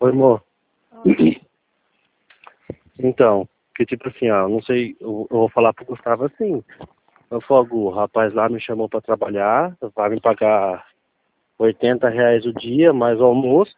Oi, amor. Oi. Então, que tipo assim, ó, não sei, eu vou falar pro Gustavo assim. Eu fogo, o rapaz lá me chamou pra trabalhar, vai me pagar R$ 80 o dia, mais o almoço.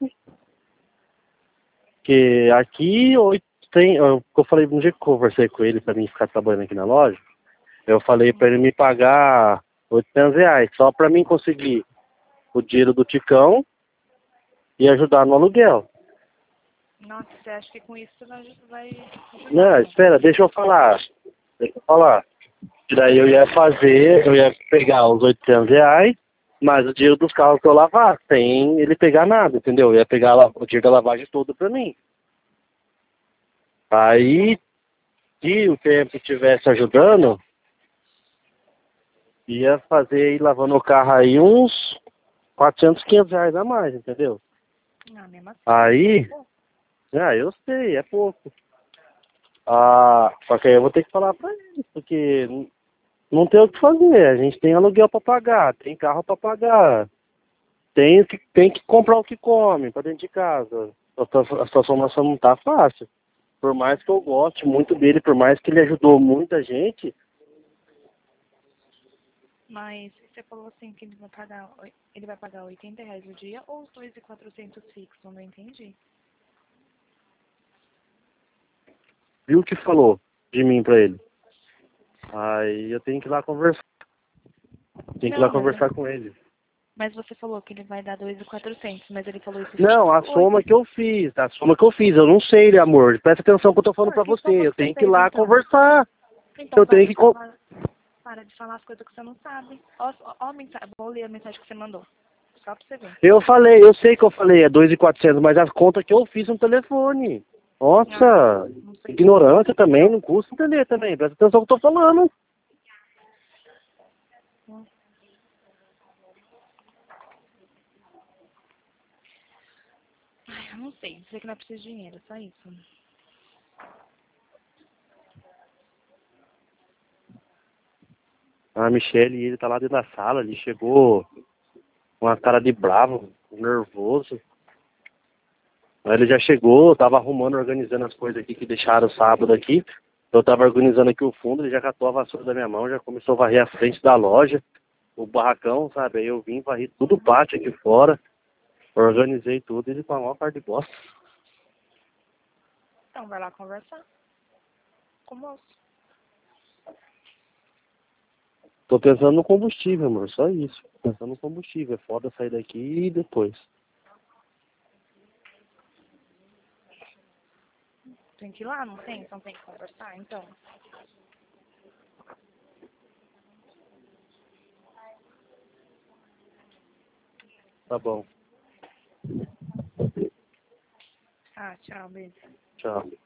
Que aqui eu falei no dia que eu conversei com ele pra mim ficar trabalhando aqui na loja, eu falei pra ele me pagar R$ 800, só pra mim conseguir o dinheiro do Ticão e ajudar no aluguel. Nossa, você acha que com isso você vai ajudar, Não, não? espera, deixa eu falar. Deixa eu falar. Daí eu ia pegar os R$ 800, mas o dinheiro dos carros que eu lavar, sem ele pegar nada, entendeu? Eu ia pegar o dinheiro da lavagem todo pra mim. Aí, se o tempo estivesse ajudando, ia fazer ir lavando o carro aí uns R$ 400, R$ 500 a mais, entendeu? Ah, mesmo assim. Aí, eu sei, é pouco. Ah, só que aí eu vou ter que falar pra ele, porque não tem o que fazer. A gente tem aluguel pra pagar, tem carro pra pagar. Tem que comprar o que come pra dentro de casa. A situação nossa não tá fácil. Por mais que eu goste muito dele, por mais que ele ajudou muita gente, Mas você falou assim que ele vai pagar R$ 80 o dia ou os 2.400 fixos? Eu não entendi. viu o que falou de mim pra ele. Aí eu tenho que ir lá conversar. Tenho que ir lá Não, conversar com ele. mas você falou que ele vai dar 2.400, mas ele falou isso Não, fixo a ou soma que eu fiz, a soma que eu fiz. Eu não sei, amor. Presta atenção que eu tô falando Amor, pra que você. soma Eu que você tenho que ir fez lá então? conversar. Então Eu tenho que... para de falar as coisas que você não sabe. Ó a mensagem, vou ler a mensagem que você mandou. Só pra você ver. Eu falei, eu sei que eu falei, é 2.400, mas as contas que eu fiz no telefone. Ah, Nossa, não sei. ignorância também, não custa entender também. Presta atenção que eu tô falando. Ai, eu não sei. Sei que não precisa de dinheiro, só isso. A Michelle, ele tá lá dentro da sala, ele chegou com uma cara de bravo, nervoso. Aí ele já chegou, tava arrumando, organizando as coisas aqui que deixaram sábado aqui. Eu tava organizando aqui o fundo, ele já catou a vassoura da minha mão, já começou a varrer a frente da loja, o barracão, sabe? Aí eu vim, varri tudo o pátio aqui fora, organizei tudo e ele com a maior parte de bosta. Então vai lá conversar com o moço. Tô pensando no combustível, amor, só isso. Pensando no combustível, é foda sair daqui e depois. Tem que ir lá, não tem? Então tem que conversar, então. Tá bom, Ah, tchau, beijo. tchau.